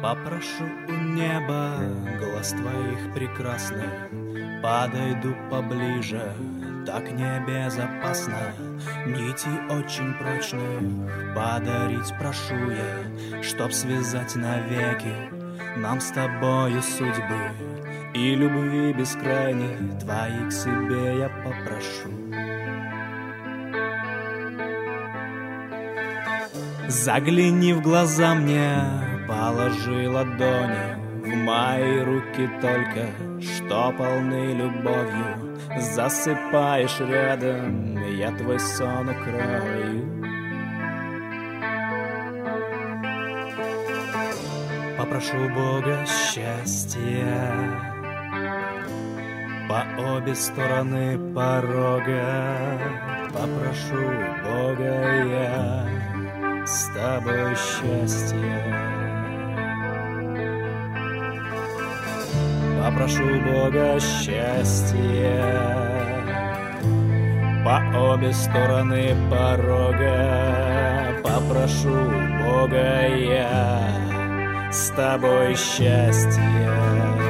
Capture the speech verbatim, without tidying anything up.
Попрошу у неба глаз твоих прекрасных, подойду поближе, так небезопасно. Нити очень прочных подарить прошу я, чтоб связать навеки нам с тобою судьбы. И любви бескрайней твоей к себе я попрошу. Загляни в глаза мне, положи ладони в мои руки только, что полны любовью. Засыпаешь рядом, я твой сон укрою. Попрошу Бога счастья по обе стороны порога. Попрошу Бога я с тобой счастья. Попрошу Бога счастья по обе стороны порога. Попрошу Бога я с тобой счастья.